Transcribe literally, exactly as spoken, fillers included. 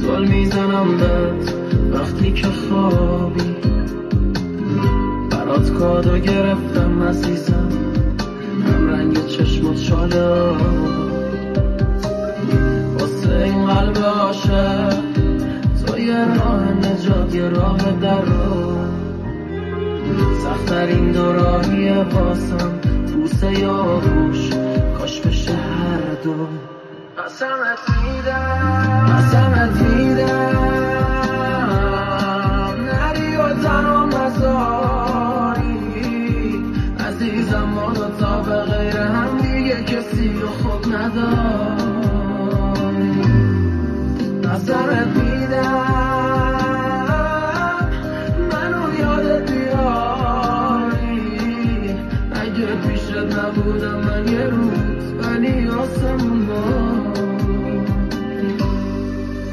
گل میزنم بهت وقتی که خوابی، برات کادو گرفتم عزیزم، هم رنگ چشمات شاله واسه این قلب عاشق، تو یه راه نجات یه راه در رو، سخت‌ترین دو راهیه واسم، بوسه یا گوش کاش بشه هر دو. قسمت میدم قسمت میدم نری و تنها مزاری، عزیزم ما دوتا به غیر هم دیگه کسی رو خود نداری. قسمت میدم منو یادت بیاری، اگه پیشت نبودم من یه روز ولی آسمون